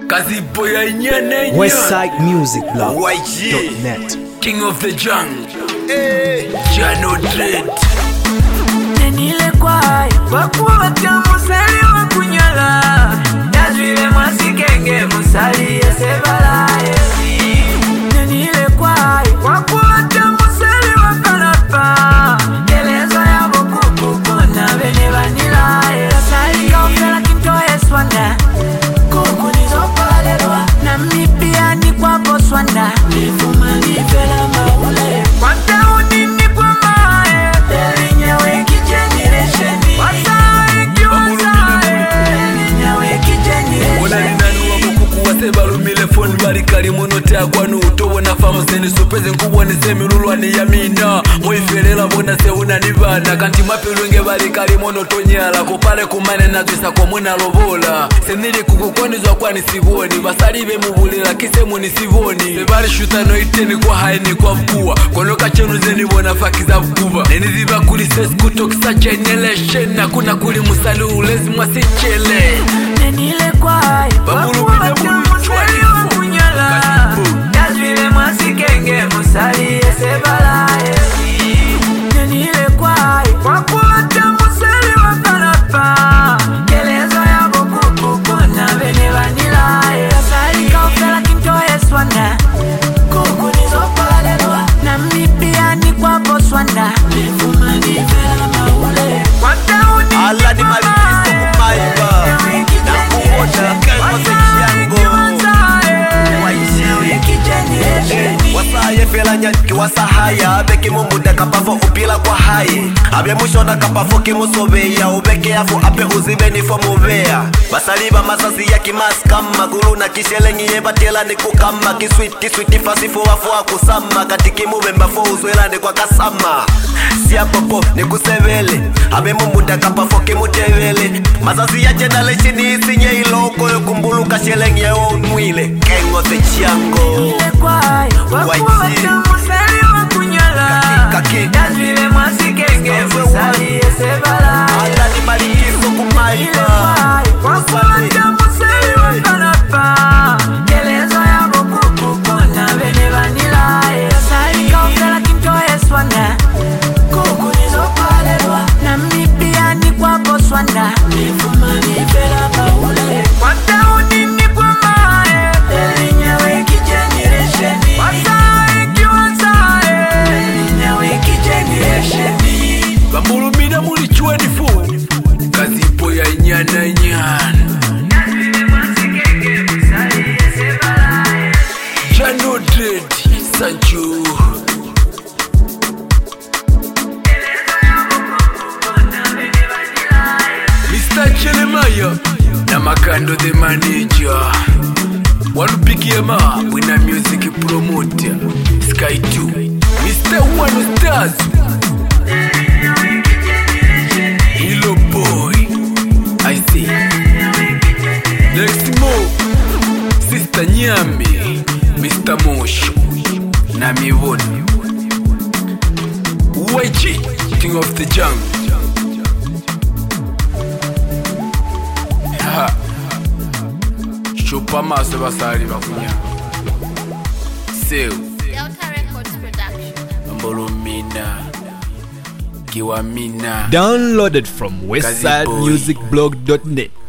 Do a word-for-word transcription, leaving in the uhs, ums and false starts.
Kazipo ya nyane nya Westside Music Blog dot net. King of the Jungle, hey. Jano Dread Nenile kwai wakuwa watamu sali wakunyala Yazwile mwasikenge musali yesebalaye Nenile kwai wakuwa watamu sali wakalapa Kelezo ya bokukuku na bene vanilaye Sali kaufela kintoye swanda Kuku nizopalelwa na mipia ni kwa Botswana Nifuma nifela maule Kwanta unini kwa mae Elinyewe kijeniresheni Wasawe kiwasawe Elinyewe kijeniresheni Wana ninanuwa mukuku wasebalumile phone bali kali monote akwanu utowo na famu seni supeze nkubwa ni semirulwa ni yamina Moiferela bona se unanibana Kanti mapilunge bali kali monoto nyala Kupale kumane na twisa kwa muna lobola Senili kukukonizwa kwa nisivoni Basalibe mubulila kisemu nisivoni Bebali shuta no iteni kwa haini kwa mkuwa Konoka chenu zeni bona faki za mkuwa Neni ziba kuli sesi kutokisa generation Na kuna kuli musali ulezi mwasichele Nenile kwai Bambulu wakuwa bide watamu mulu sali wakunyala Yazwile mwasikenge musali yesebalaye Nenile kwai wakuwa watamu sali wakalapa Kelezo ya bokukuku na bene vanilaye Sali kaufela kintoye swanda Kuku nizopalelwa na mipia ni kwa Botswana Nifuma nifela maule Kwanta unini Ala ni malikiso kumaiba Na kuona kengo sekiango Wasaye fela nyaki wasahaya Beki mumuda kapafo upila kwa haye Abye mushona kapafo kimusobeya Ubeke afu ape uzibe nifo muvea Basaliba masasi ya kimaskama Gulu na kishelengi yeba tela ni kukama Kisweet kisweet ifasifu wafu wa kusama Katiki mubemba fo uzwela ni kwa kasama Siya popo ni kusevele Abe mumuda kapafo kimutevele Masasi ya generation isinye iloko Yokumbulu kashelengi ya unwile Kengo the chiango Kwai wakuwa watamu sali wakunyala Kaki, kaki. Yazwile mwasikenge musali yesebalaye Ala ni malikiso kumaiba wakuwa watamu sali wakalapa Kelezo ya bokukuku na bene vanilaye Sali kaufela kintoye swanda Kuku nizopalelwa na mipia ni kwa Botswana Nifuma nifela maule Kwanta unini kwa mae Elinyewe kijeniresheni Wasawe kiwasawe Elinyewe kijeniresheni Bambulu mina muli chweni fu Kazipo ya nyana nyana Jano Dread Sancho Mister Chelemaya na Makando the manager Walupikia ma Bwina music promoter Sky two Mister One Stars Hello boy I see Next mo Sister Nyami Mister Mosho na Mivoni Y G King of the Jungle Ha Chupa maso basali bakunya Seu Delta Records Production. Mbolomina Kiwamina Downloaded from westside music blog dot net.